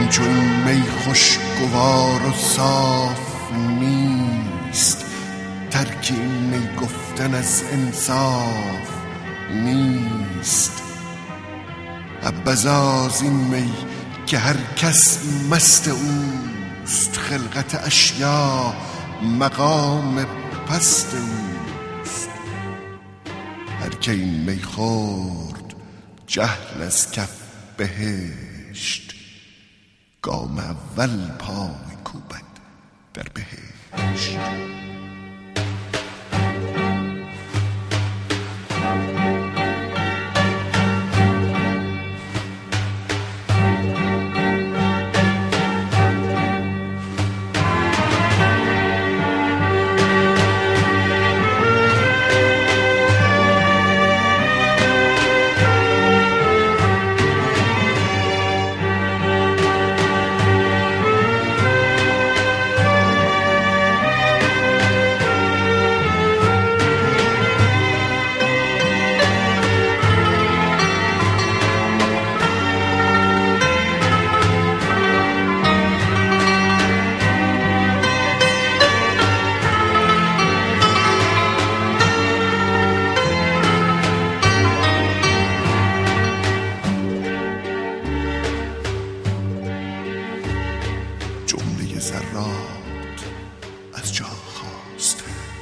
همچو این می خوشگوار و صاف نیست، ترک این می گفتن از انصاف نیست. حبذا از این می که هر کس مست اوست، خلقت اشیا مقام پست اوست. هر که این می خورد جهل از کف بهشت، گام اول پای کوبد در بهشت. جمله ذرات از جا خاسته،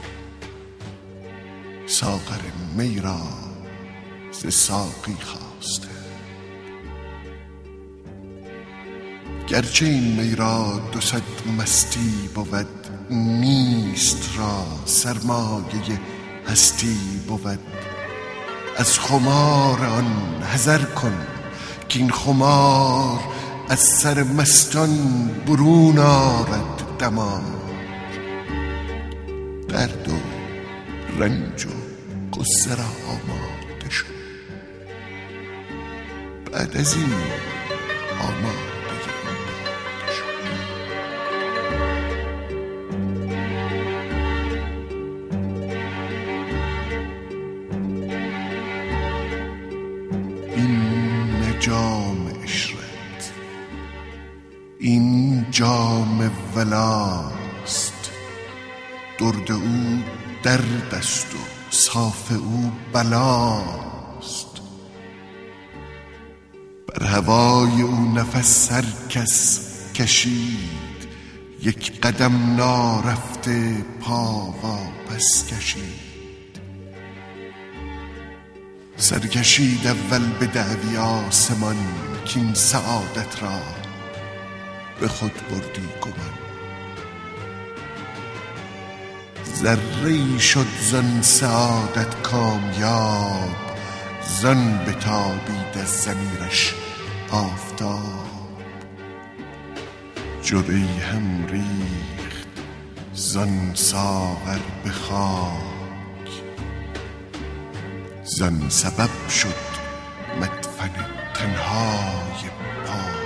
ساغر می را ز ساقی خواسته. گرچه این می را 200 مستی بود، نیست را سرمایه هستی بود. از خمار آن حذر کن که این خمار از سر مستان برون آرد دمار. درد و رنج و غصه را آماده شد، بعد از این آماده شد. این جام عشرت، این جام ولاست، درد او درد است و صاف او بلاست. بر هوای او نفس هر کس کشید، یک قدم نارفته پا واپس کشید. سرکشید اول به دعوی آسمان، که این سعادت را به خود بردی گمان. ذره‌ای شد زان سعادت کامیاب، زان بتابید از ضمیرش آفتاب. جرعه‌ای هم ریخت زان ساغر به خاک، زان سبب شد مدفن تنهای پاک.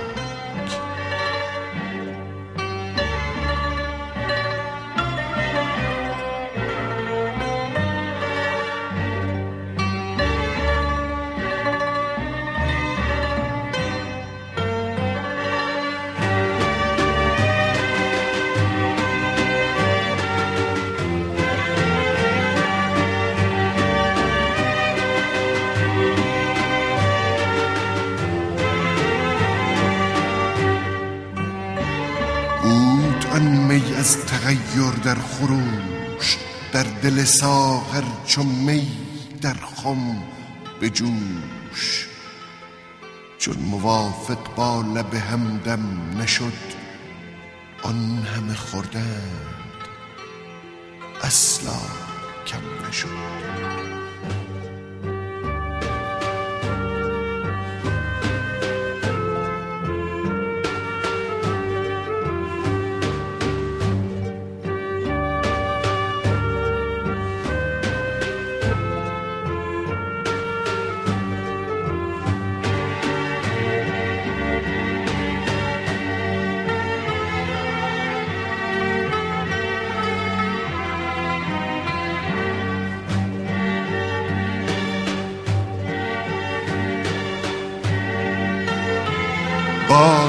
آن می از تغییر در خروش، در دل ساغر چو می در خم به جوش. چون موافق با لب همدم نشد، آن همه خوردند اصلا کم نشد.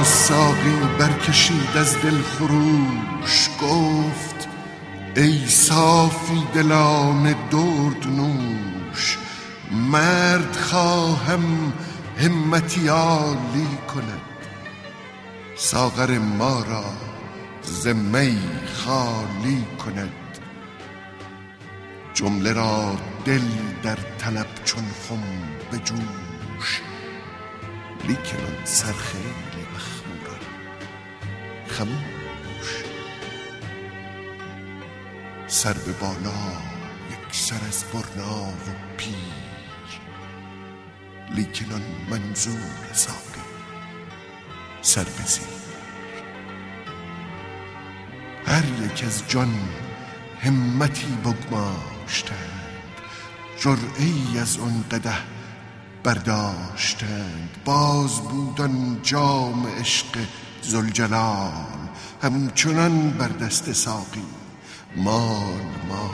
ساقی برکشید از دل خروش، گفت ای صافی دلان درد نوش، مرد خواهم همتی عالی کند، ساغر ما را ز می خالی کند. جمله را دل در طلب چون خم به جوش، لیکن آن سرخیل مخموران خموش. سر به بالا یک سر از برنا و پیر، لیکن آن منظور ساقی سر به زیر. هر یک از جان همتی بگماشتند، جرعه‌ای از آن قدح برداشتند. باز بود آن جام عشق ذوالجلال، همچنان بر دست ساقی مال مال.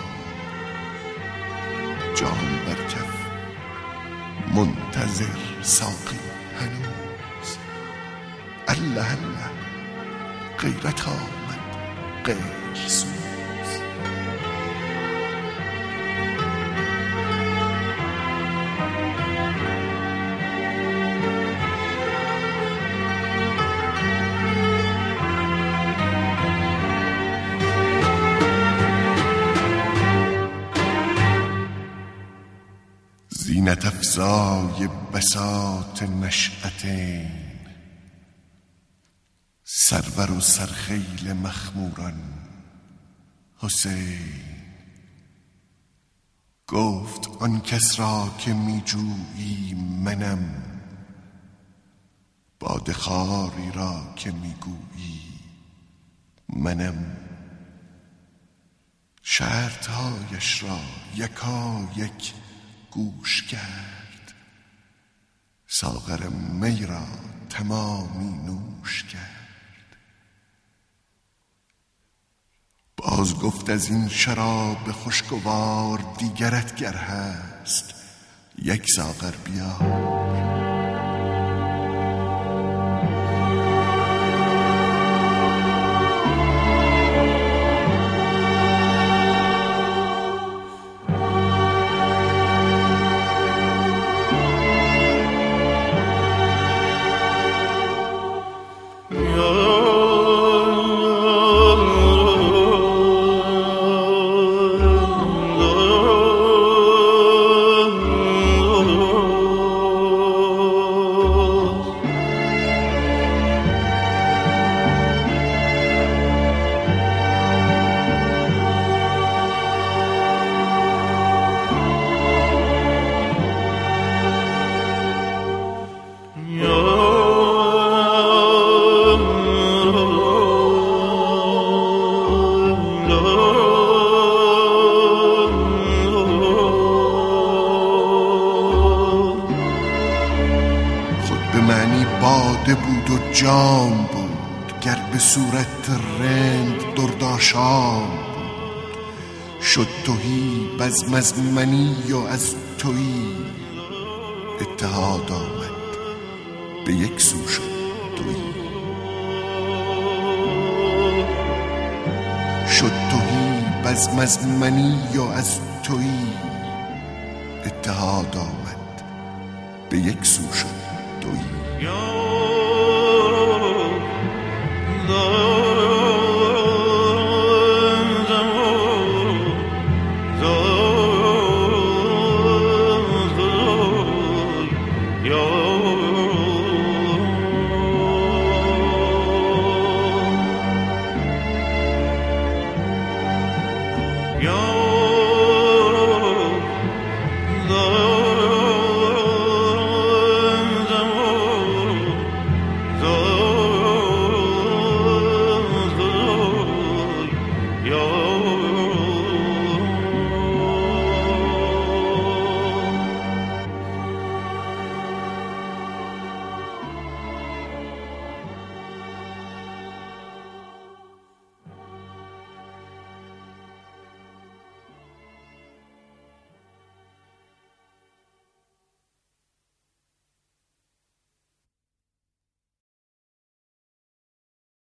جام بر کف منتظر ساقی هنوز، الله الله غیرت آمد غیر سوز. زینت افزای بساط نشأتین، سرور و سرخیل مخموران حسین. گفت آن کس را که می جویی منم، باده خواری را که می گویی منم. شرطهایش را یکا یک گوش کرد، ساغر می را تمامی نوش کرد. باز گفت از این شراب خوشگوار، دیگرت گر هست یک ساغر بیار. باده بود و جام بود، گر به صورت رند درداشام بود. شد تهی بزم از منی و از تویی، اتحاد آمد به یک سو شد دویی. شد تهی بزم از منی و از تویی، اتحاد آمد به یک سو شد دویی.